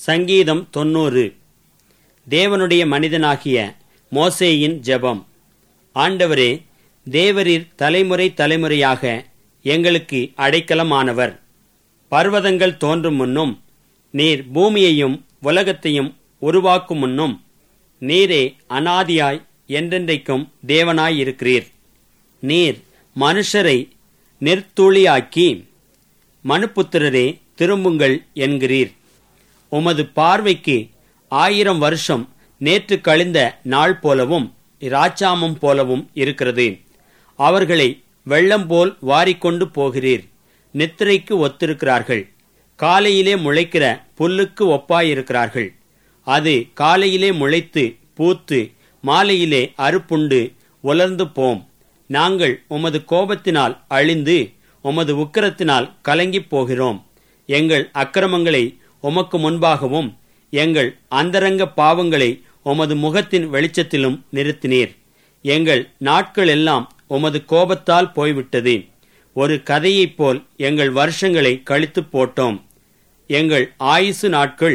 சங்கீதம் 90. தேவனுடைய மனிதனாகிய மோசேயின் ஜெபம். ஆண்டவரே, தேவரீர் தலைமுறை தலைமுறையாக எங்களுக்கு அடைக்கலமானவர். பர்வதங்கள் தோன்றும் முன்னும் நீர் பூமியையும் உலகத்தையும் உருவாக்கும் முன்னும் நீரே அநாதியாய் என்றென்றைக்கும் தேவனாயிருக்கிறீர். நீர் மனுஷரை நிர்த்தூளியாக்கி மனுப்புத்திரரே திரும்புங்கள் என்கிறீர். உமது பார்வைக்கு 1000 வருஷம் நேற்று கழிந்த நாள் போலவும் இராச்சாமம் போலவும் இருக்கிறது. அவர்களை வெள்ளம் போல் வாரிக்கொண்டு போகிறீர். நித்திரைக்கு ஒத்திருக்கிறார்கள். காலையிலே முளைக்கிற புல்லுக்கு ஒப்பாயிருக்கிறார்கள். அது காலையிலே முளைத்து பூத்து மாலையிலே அறுப்புண்டு உலர்ந்து போம். நாங்கள் உமது கோபத்தினால் அழிந்து உமது உக்கிரத்தினால் கலங்கிப் போகிறோம். எங்கள் அக்கிரமங்களை உமக்கு முன்பாகவும் எங்கள் அந்தரங்க பாவங்களை உமது முகத்தின் வெளிச்சத்திலும் நிறுத்தினீர். எங்கள் நாட்கள் எல்லாம் உமது கோபத்தால் போய்விட்டது. ஒரு கதையைப் போல் எங்கள் வருஷங்களை கழித்து போட்டோம். எங்கள் ஆயுசு நாட்கள்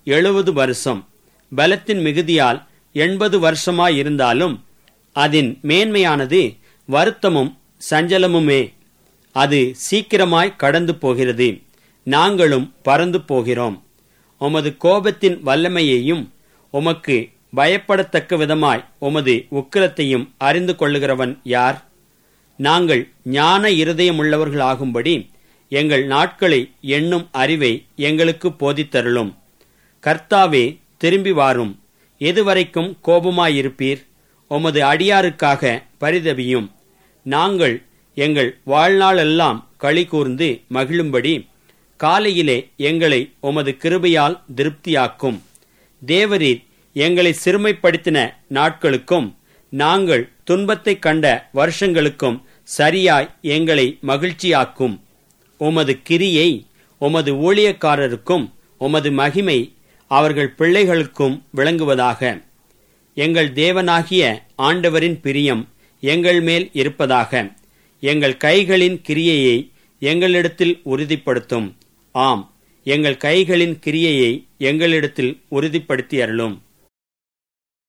70 வருஷம். பலத்தின் மிகுதியால் 80 வருஷமாயிருந்தாலும் அதன் மேன்மையானது வருத்தமும் சஞ்சலமுமே. அது சீக்கிரமாய் கடந்து போகிறது. நாங்களும் பறந்து போகிறோம். உமது கோபத்தின் வல்லமையையும் உமக்கு பயப்படத்தக்க விதமாய் உமது உக்கிரத்தையும் அறிந்து கொள்ளுகிறவன் யார்? நாங்கள் ஞான இருதயமுள்ளவர்களாகும்படி எங்கள் நாட்களை எண்ணும் அறிவை எங்களுக்கு போதித்தருளும். கர்த்தாவே, திரும்பி வாரும். எதுவரைக்கும் கோபமாயிருப்பீர்? உமது அடியாருக்காக பரிதபியும். நாங்கள் எங்கள் வாழ்நாளெல்லாம் களி கூர்ந்து மகிழும்படி காலையிலே எங்களை உமது கிருபையால் திருப்தியாக்கும். தேவரீர் எங்களை சிறுமைப்படுத்தின நாட்களுக்கும் நாங்கள் துன்பத்தைக் கண்ட வருஷங்களுக்கும் சரியாய் எங்களை மகிழ்ச்சியாக்கும். உமது கிரியை உமது ஊழியக்காரருக்கும் உமது மகிமை அவர்கள் பிள்ளைகளுக்கும் விளங்குவதாக. எங்கள் தேவனாகிய ஆண்டவரின் பிரியம் எங்கள் மேல் இருப்பதாக. எங்கள் கைகளின் கிரியையை எங்களிடத்தில் உறுதிப்படுத்தும். ஆம், எங்கள் கைகளின் கிரியையை எங்களிடத்தில் உறுதிப்படுத்தி அருளும்.